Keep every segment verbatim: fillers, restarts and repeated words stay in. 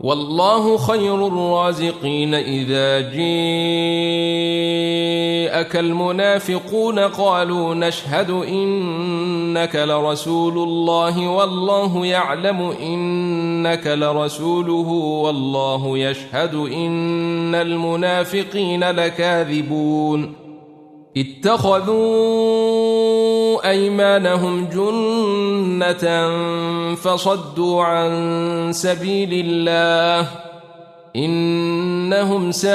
والله خير الرازقين. إذا جاءك المنافقون قالوا نشهد إنك لرسول الله والله يعلم إنك لرسوله والله يشهد إن المنافقين لكاذبون. اتخذوا أيمانهم جنة فصدوا عن سبيل الله إنهم ساء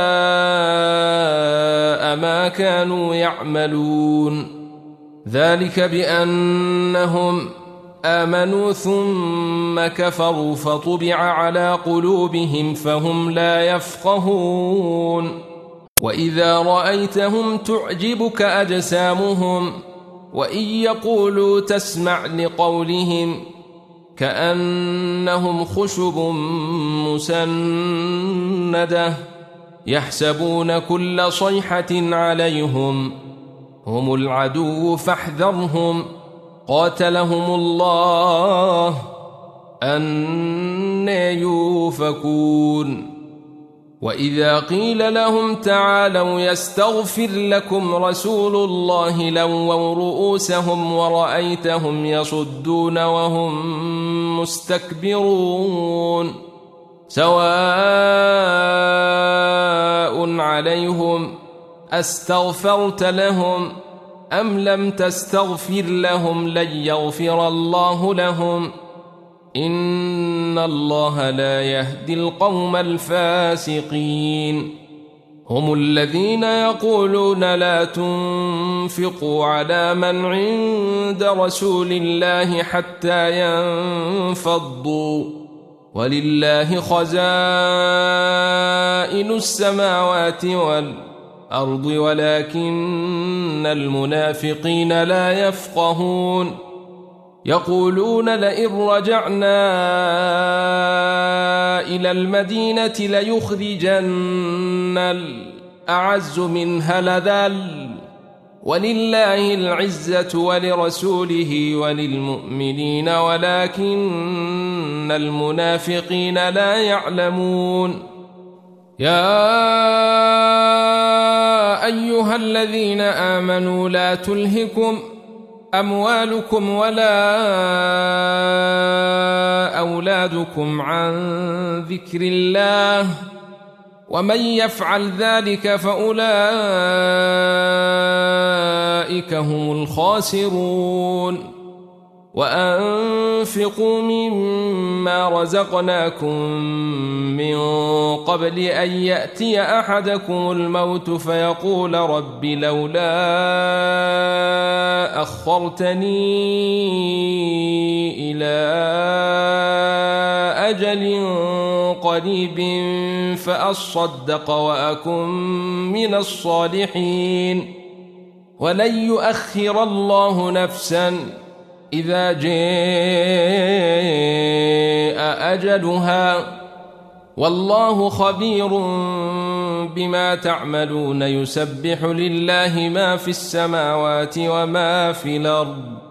ما كانوا يعملون. ذلك بأنهم آمنوا ثم كفروا فطبع على قلوبهم فهم لا يفقهون. وإذا رأيتهم تعجبك أجسامهم وإن يقولوا تسمع لقولهم كأنهم خشب مسندة يحسبون كل صيحة عليهم هم العدو فاحذرهم قاتلهم الله أنى يؤفكون. وإذا قيل لهم تعالوا يستغفر لكم رسول الله لووا رؤوسهم ورأيتهم يصدون وهم مستكبرون. سواء عليهم أستغفرت لهم أم لم تستغفر لهم لن يغفر الله لهم إن الله لا يهدي القوم الفاسقين. هم الذين يقولون لا تنفقوا على من عند رسول الله حتى ينفضوا ولله خزائن السماوات والأرض ولكن المنافقين لا يفقهون. يقولون لئن رجعنا إلى المدينة ليخرجن الأعز منها الأذل ولله العزة ولرسوله وللمؤمنين ولكن المنافقين لا يعلمون. يا أيها الذين آمنوا لا تلهكم أموالكم ولا أولادكم عن ذكر الله ومن يفعل ذلك فأولئك هم الخاسرون. وأنفقوا مما رزقناكم من قبل أن يأتي أحدكم الموت فيقول رب لولا أخرتني إلى أجل قريب فأصدق وأكن من الصالحين ولن يؤخر الله نفسا إذا جاء أجلها والله خبير بما تعملون. يسبح لله ما في السماوات وما في الأرض